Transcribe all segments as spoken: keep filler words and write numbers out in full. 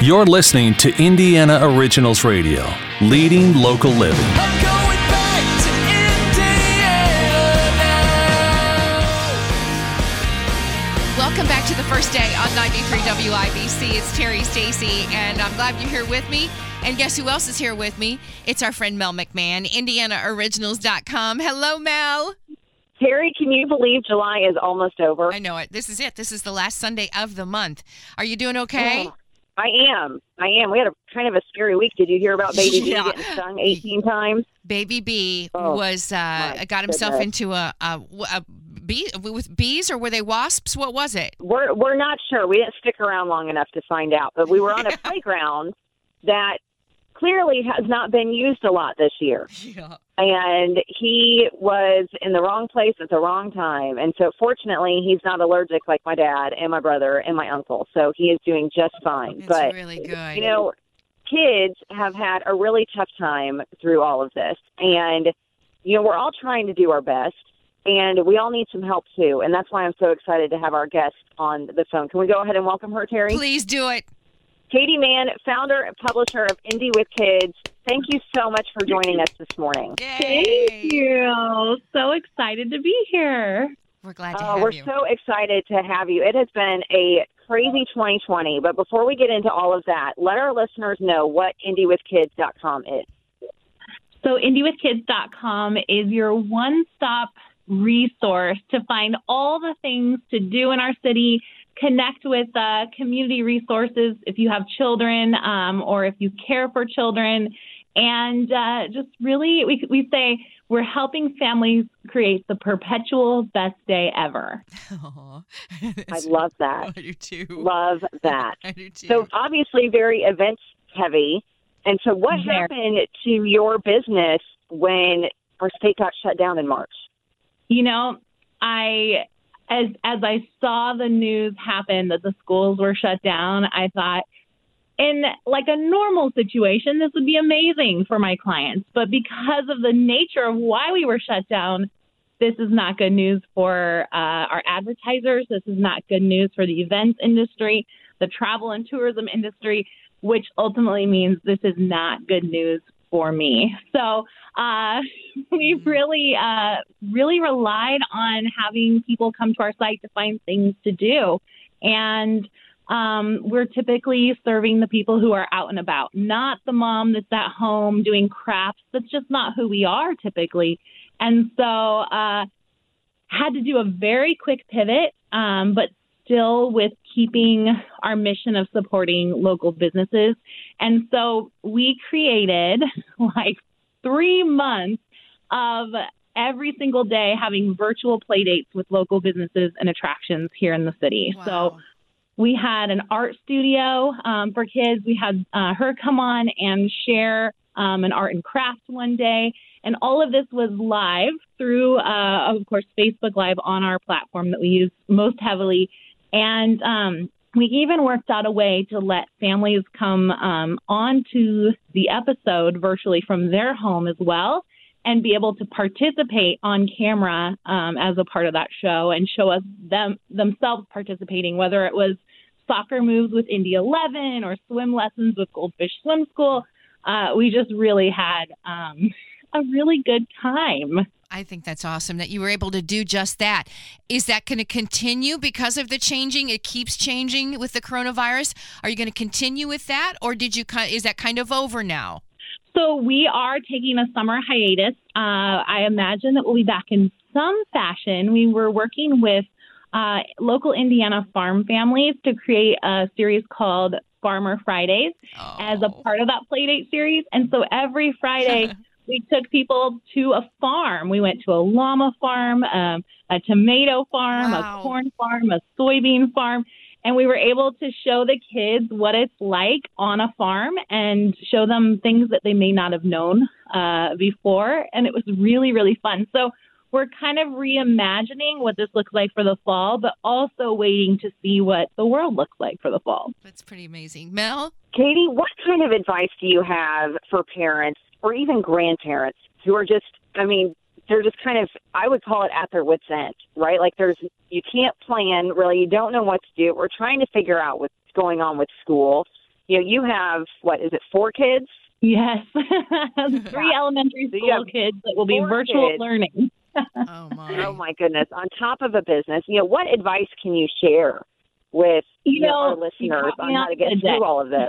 You're listening to Indiana Originals Radio, leading local living. I'm going back to Indiana now. Welcome back to the first day on ninety-three W I B C. It's Terry Stacy, and I'm glad you're here with me. And guess who else is here with me? It's our friend Mel McMahon, Indiana Originals dot com. Hello, Mel. Terry, can you believe July is almost over? I know it. This is it. This is the last Sunday of the month. Are you doing okay? Oh, I am. I am. We had a kind of a scary week. Did you hear about Baby B Yeah. getting stung eighteen times? Baby B Oh, was uh, my got himself goodness. into a, a, a bee with bees, or were they wasps? What was it? We're we're not sure. We didn't stick around long enough to find out. But we were on a playground that clearly has not been used a lot this year. Yeah. And he was in the wrong place at the wrong time. And so fortunately, he's not allergic like my dad and my brother and my uncle. So he is doing just fine. It's but really good. You know, kids have had a really tough time through all of this. And, you know, we're all trying to do our best. And we all need some help, too. And that's why I'm so excited to have our guest on the phone. Can we go ahead and welcome her, Terry? Please do it. Katie Mann, founder and publisher of Indie with Kids. Thank you so much for joining us this morning. Yay. Thank you. So excited to be here. We're glad to Uh, have we're you. so excited to have you. It has been a crazy twenty twenty. But before we get into all of that, let our listeners know what indie with kids dot com is. So indie with kids dot com is your one-stop resource to find all the things to do in our city, connect with uh, community resources if you have children um, or if you care for children. And uh, just really, we, we say we're helping families create the perpetual best day ever. Aw. I love that. I do too. Love that. I do too. So obviously very events heavy. And so what Very. happened to your business when our state got shut down in March? You know, I as as I saw the news happen that the schools were shut down, I thought, in like a normal situation, this would be amazing for my clients. But because of the nature of why we were shut down, this is not good news for uh, our advertisers. This is not good news for the events industry, the travel and tourism industry, which ultimately means this is not good news for me. So uh, we really, uh, really relied on having people come to our site to find things to do. And um, we're typically serving the people who are out and about, not the mom that's at home doing crafts. That's just not who we are typically. And so uh, had to do a very quick pivot, um, but still with keeping our mission of supporting local businesses. And so we created like three months of every single day having virtual play dates with local businesses and attractions here in the city. Wow. So we had an art studio um, for kids. We had uh, her come on and share um, an art and craft one day. And all of this was live through, uh, of course, Facebook Live on our platform that we use most heavily. And um, we even worked out a way to let families come um, onto the episode virtually from their home as well and be able to participate on camera um, as a part of that show and show us them themselves participating, whether it was soccer moves with Indy eleven or swim lessons with Goldfish Swim School. Uh, we just really had um, a really good time. I think that's awesome that you were able to do just that. Is that going to continue because of the changing? It keeps changing with the coronavirus. Are you going to continue with that, or did you? Is that kind of over now? So we are taking a summer hiatus. Uh, I imagine that we'll be back in some fashion. We were working with uh, local Indiana farm families to create a series called Farmer Fridays Oh. as a part of that Playdate series. And so every Friday we took people to a farm. We went to a llama farm, um, a tomato farm, Wow. a corn farm, a soybean farm. And we were able to show the kids what it's like on a farm and show them things that they may not have known uh, before. And it was really, really fun. So we're kind of reimagining what this looks like for the fall, but also waiting to see what the world looks like for the fall. That's pretty amazing. Mel? Katie, what kind of advice do you have for parents or even grandparents who are just, I mean, they're just kind of, I would call it at their wit's end, right? Like there's, you can't plan, really, you don't know what to do. We're trying to figure out what's going on with school. you know, you have, what, is it four kids? Yes. Three elementary So you school have kids that will be four virtual kids. learning. Oh, my. Oh, my goodness. On top of a business, you know, what advice can you share with You you know, know, our you listeners caught me on how on to get a through day. all of this?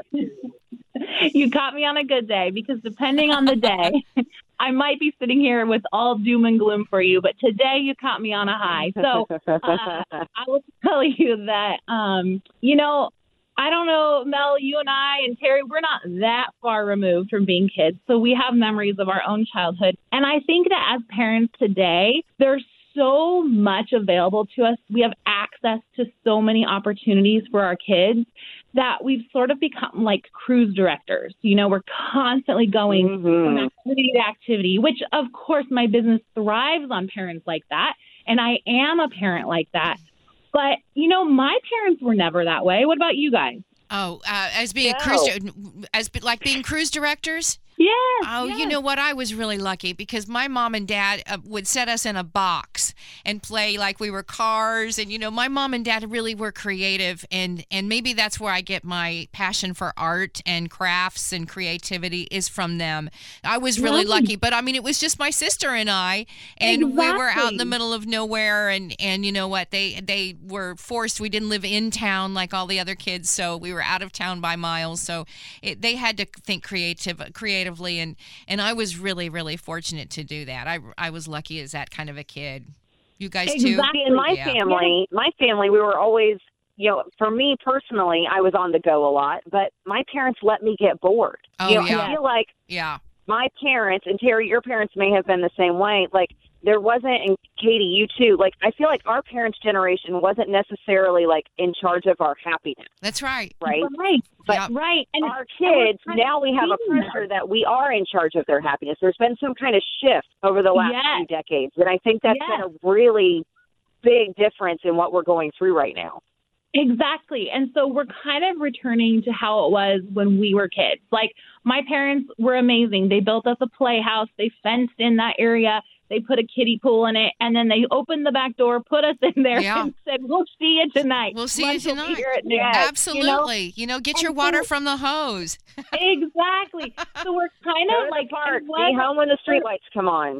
You caught me on a good day, because depending on the day, I might be sitting here with all doom and gloom for you, but today you caught me on a high. So uh, I will tell you that, um, you know, I don't know, Mel, you and I and Terry, we're not that far removed from being kids. So we have memories of our own childhood. And I think that as parents today, there's so much available to us. We have access to so many opportunities for our kids that we've sort of become like cruise directors. You know, we're constantly going Mhm. from activity to activity, which of course my business thrives on parents like that. And I am a parent like that. But, you know, my parents were never that way. What about you guys? Oh, uh, as being a No. cruise, as like being cruise directors. Yes. Oh, yes. you know what? I was really lucky because my mom and dad uh, would set us in a box and play like we were cars. And, you know, my mom and dad really were creative. And, and maybe that's where I get my passion for art and crafts and creativity is from them. I was really Right. lucky. But, I mean, it was just my sister and I. And we were out in the Exactly. middle of nowhere. And, and you know what? They, they were forced. We didn't live in town like all the other kids. So we were out of town by miles. So it, they had to think creative, creatively. And, and I was really, really fortunate to do that. I, I was lucky as that kind of a kid. You guys too? Exactly. In my Yeah. family, my family, we were always, you know, for me personally, I was on the go a lot, but my parents let me get bored. Oh, you know, yeah. I feel like Yeah. my parents, and Terry, your parents may have been the same way, like there wasn't, and Katie, you too, like I feel like our parents' generation wasn't necessarily like in charge of our happiness, That's right. right? Right. But Yep. Right. And our kids, and we're now we have a seeing pressure that we are in charge of their happiness. There's been some kind of shift over the last Yes. few decades, and I think that's Yes. been a really big difference in what we're going through right now. Exactly. And so we're kind of returning to how it was when we were kids. Like my parents were amazing. They built us a playhouse. They fenced in that area. They put a kiddie pool in it. And then they opened the back door, put us in there Yeah. and said, we'll see you tonight. We'll see Lunch you will be tonight. here at noon." Yes. Absolutely. You know, get And your so- water from the hose. Exactly. So we're kind Go of to like, the park, it be was- home when the streetlights come on.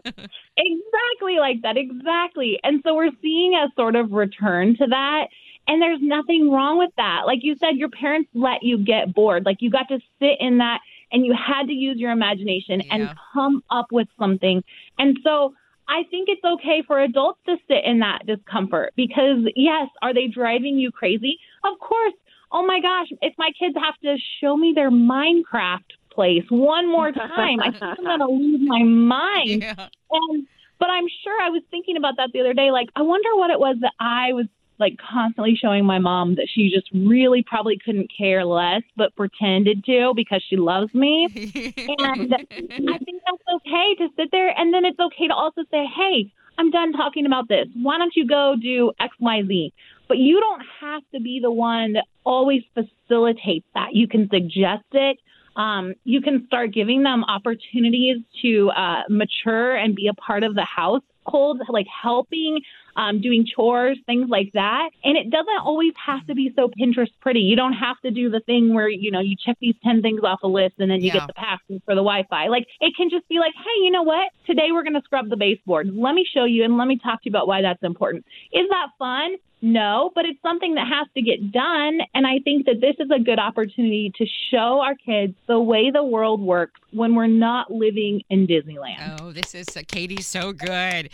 Exactly like that. Exactly. And so we're seeing a sort of return to that. And there's nothing wrong with that. Like you said, your parents let you get bored. Like you got to sit in that and you had to use your imagination Yeah. and come up with something. And so I think it's okay for adults to sit in that discomfort because, yes, are they driving you crazy? Of course. Oh, my gosh, if my kids have to show me their Minecraft place one more time, I think I'm going to lose my mind. Yeah. And but I'm sure I was thinking about that the other day. Like, I wonder what it was that I was like constantly showing my mom that she just really probably couldn't care less, but pretended to because she loves me. And I think that's okay to sit there. And then it's okay to also say, hey, I'm done talking about this. Why don't you go do X, Y, Z? But you don't have to be the one that always facilitates that. You can suggest it. Um, you can start giving them opportunities to uh, mature and be a part of the household, like helping, um, doing chores, things like that. And it doesn't always have to be so Pinterest pretty. You don't have to do the thing where, you know, you check these ten things off a list and then you Yeah. get the password for the Wi-Fi. Like it can just be like, hey, you know what? Today we're going to scrub the baseboard. Let me show you and let me talk to you about why that's important. Is that fun? No, but it's something that has to get done. And I think that this is a good opportunity to show our kids the way the world works when we're not living in Disneyland. Oh, this is uh, Katie's so good.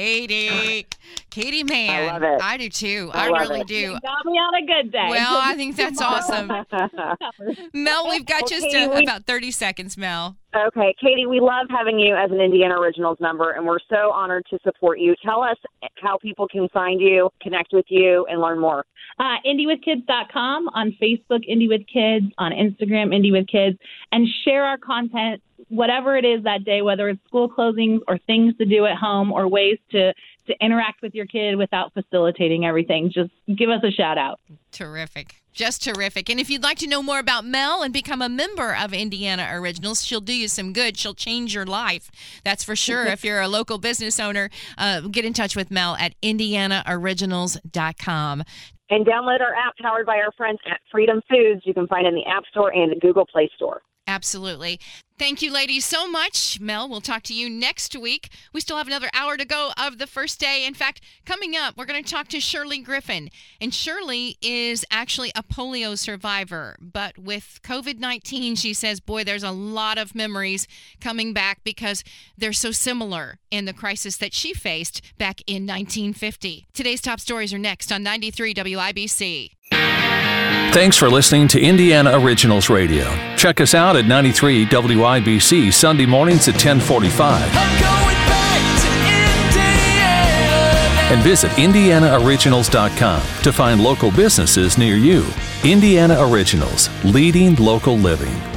Katie. Katie, man. I love it. I do too. I I, love really it. do. You got me on a good day. Well, I think that's awesome. awesome. Mel, we've got Well, just Katie, uh, we- about thirty seconds, Mel. Okay, Katie, we love having you as an Indiana Originals member, and we're so honored to support you. Tell us how people can find you, connect with you, and learn more. Uh, indie with kids dot com, on Facebook, Indie with Kids, on Instagram, Indie with Kids, and share our content, whatever it is that day, whether it's school closings or things to do at home or ways to, to interact with your kid without facilitating everything. Just give us a shout out. Terrific. Just terrific. And if you'd like to know more about Mel and become a member of Indiana Originals, she'll do you some good. She'll change your life. That's for sure. If you're a local business owner, uh, get in touch with Mel at indiana originals dot com. And download our app powered by our friends at Freedom Foods. You can find it in the App Store and the Google Play Store. Absolutely. Thank you, ladies, so much. Mel, we'll talk to you next week. We still have another hour to go of the first day. In fact, coming up, we're going to talk to Shirley Griffin. And Shirley is actually a polio survivor. But with covid nineteen, she says, boy, there's a lot of memories coming back because they're so similar in the crisis that she faced back in nineteen fifty. Today's top stories are next on ninety-three W I B C. Thanks for listening to Indiana Originals Radio. Check us out at ninety-three W I B C Sunday mornings at ten forty-five. I'm going back to Indiana. And visit indiana originals dot com to find local businesses near you. Indiana Originals, leading local living.